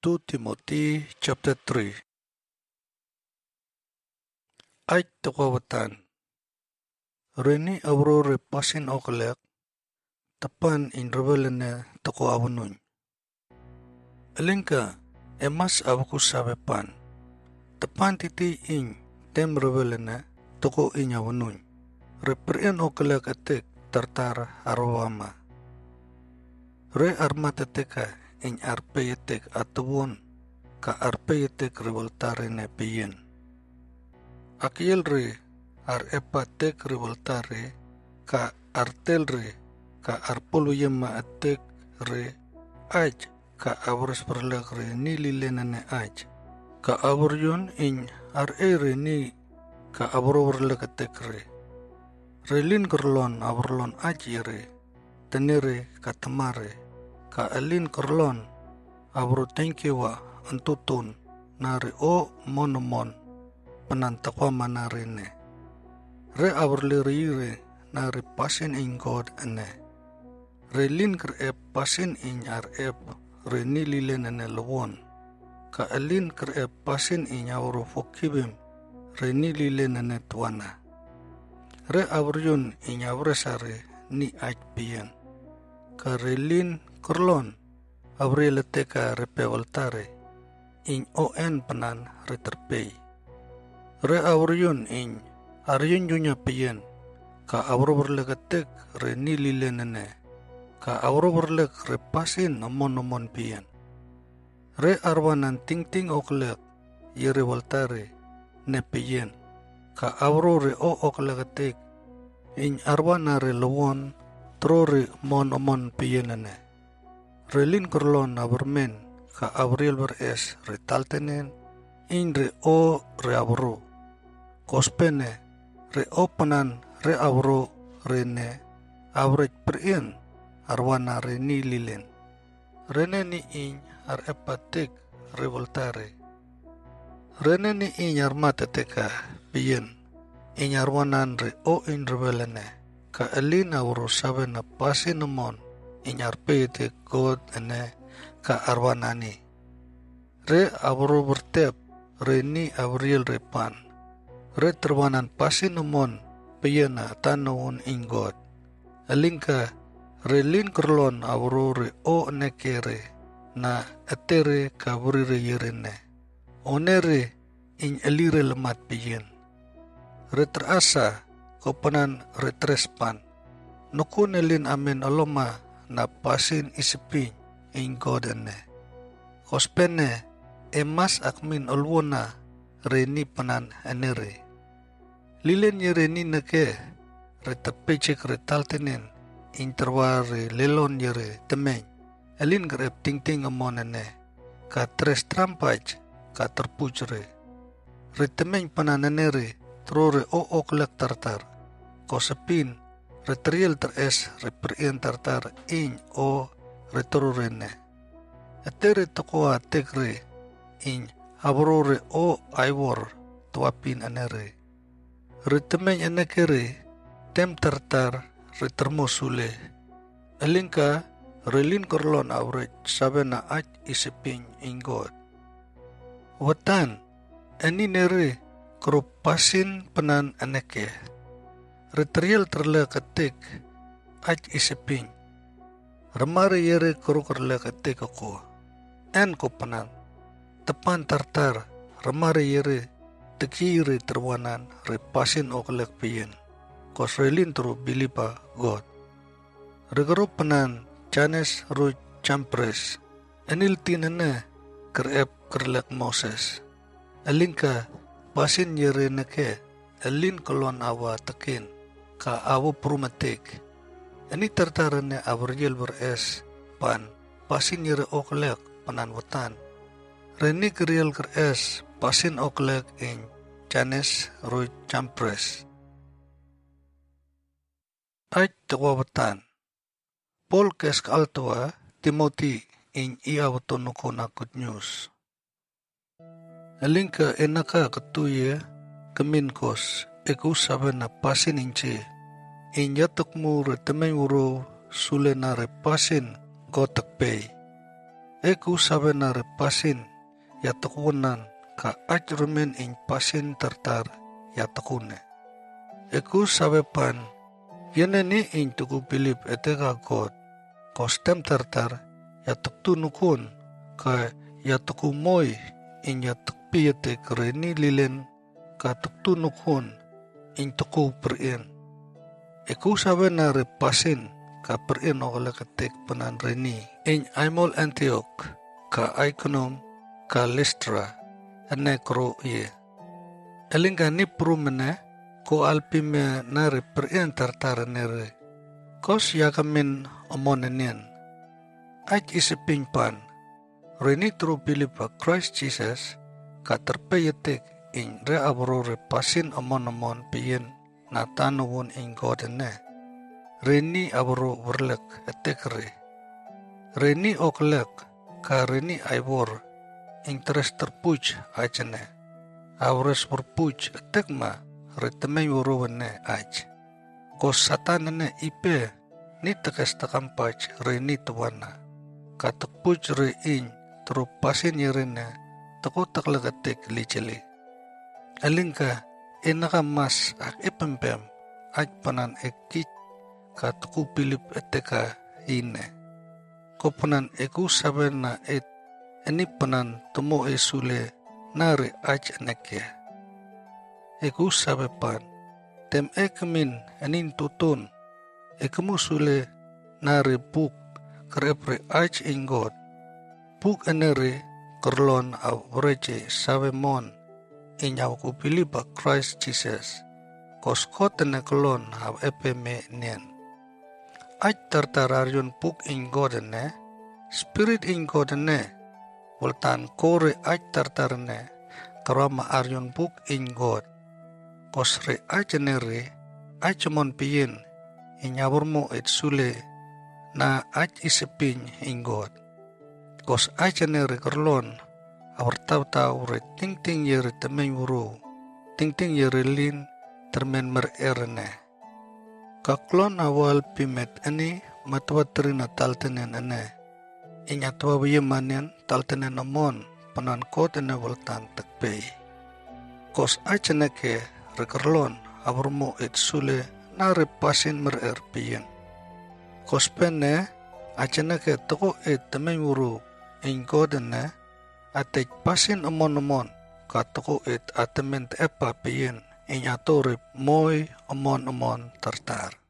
2 Timothy chapter 3. Ay takwawatan. Reni aurore pasin okalek, tapan in rebelene tako awunun. Alingka, emas awaku sabepan. Tapan titi in tem rebelene tako in awunun. Reprian okalek atek tartar arwama. Re armatateka in arpeyetek atawon ka arpeyetek revoltare ne piyen. Akiel re ar epatek revoltare ka artel re ka arpoluyema atek re aj ka awres perlek re nili lenane aj ka aworyon in ar ere ni ka awroverlek atek re relin kerlon aworlon aj re tenere ka temare ka alin kerlon abro tengkewa antutun nari o monomon penantakwa manarine re abrlirire nari pasin in God ane re lin ker ep pasin in ar ep re nililen ane lewon ka alin ker ep pasin in abro fokibim re nililen ane tuana re abryon in abresare ni aj piyen ka re lin kerlon abreleteka repevoltare in on penan reterpei re auryon in aryon yunya piyen ka aurberlegatek re nililenene ka aurberleg repasin amon piyen re arwanan tingting oklek yere voltare ne piyen ka aurore o oklegatek in arwanare lewon trore mon piyenene relin kerlon abermen ka abriel beres retaltenen in re o re abro kospene re openan re abro rene abrek perien arwana re nililen rene ni in ar epatek revoltare rene ni in armatateka piyen in arwanan re o in rebelene ka elin abro sabe na pasin amon in arpete God ene ka arwanani re abro bertep re ni abriel repan re terwanan pasin amon piyena tanawon in God alingka re lin kerlon abro re o nekere na etere ka burire yerene onere in elire lemat piyen re terasa kopanan re trespan nukunelin amen aloma na pasin isipin in God ane kospene emas akmin olwona re ni panan anere lilen yere ni neke re tapecek re taltenen in terwa re lelon yere temeng elin grep ting amon ane ka tres trampaj ka terpuj re temeng panan anere trore o oklek tartar kosepin retriel teres reperien tartar in o retororene etere tokoa tekre in abrore o aivor tuapin anere retemeng anekere tem tartar retermosule elingka relin korlon avrek sabena aj isipin in God watan aninere kropasin penan aneke retriel terlekatek aj isipin remare yere krokerlekatek ako en ko penan tepan tartar remare yere tekire terwanan repasin oklek piyen kosrelin tro bilipa God regero penan Janes ru champres enil tinene kerep kerlek Moses elingka pasin yere neke elin kolon awa tekin ka awo prumatek ini tartarane abriel beres pan pasin yere oklek panan watan reni kriel keres pasin oklek in Janes ru champres aj tawawatan Paul kesk altua Timothy in iawatonoko na good news elingka enaka ketuye keminkos eku sabe na pasin inche in yatok mo retemeng uro sule na repasin gotak pay Eku sabe na repasin ya takunan ka ajrumen in pasin tartar ya takune. Eku sabe pan yeneni in tuku bilip etega God kostem tartar ya taktunukun ka ya taku moy in ya takpiyete kreni lilen ka taktunukun in taku perien. Eku sabe na repasin ka perien okala katek panan reni in aimol Antioch ka Iconium ka Lystra ane kro ye. Elinga ni prumene ko alpime nare perien tartar nere. Kos yakamin omonenien. Ach isiping pan. Reni tru bilipa Christ Jesus ka terpeyetik in re abro repasin omon piyen na tanuwon in godene. Reni abro berlek etekre. Reni oklek ka reni aibor interest terpuj ajene. Awres berpuj etekma retemeng urowene aj. Kos satanene ipe ni tekes tekampaj reni tuwana. Katek puj re in terupasin yerene teko teklekatek liceli. Alingka enaka mas ak ipempem aj panan ekit katuku pilip eteka ine. Kopanan eku sabe na et eni panan tomo esule nare aj aneke. Eku sabe pan tem ekmin enin tutun ekemu sule nare buk krepre aj ingot buk enere kerlon au breje sabe mon inyaw ku bilipa Christ Jesus koskot ene kelon au epeme nien. Aj tartararion buk ingodene spirit ingodene voltan kore aj tartarne karama arion buk ingod kosre aj enere aj mon piyin inyawurmo et sule na aj isepin ingod. Kos aj enere kerlon awar tau re ting yere temeng wuru ting yere lin termen mer erene. Kaklon awal pimet ini matwatrina taltenen ene. Inyatwa wiyemanen taltenen amon panan kot ene voltan tekpei. Kos aj eneke rekerlon awarmo et sule na repasin mer piyen. Kos pene aj eneke toko et temeng wuru inggodene atek pasin amon katoko et atement epa piyen inyatore moy amon tartar.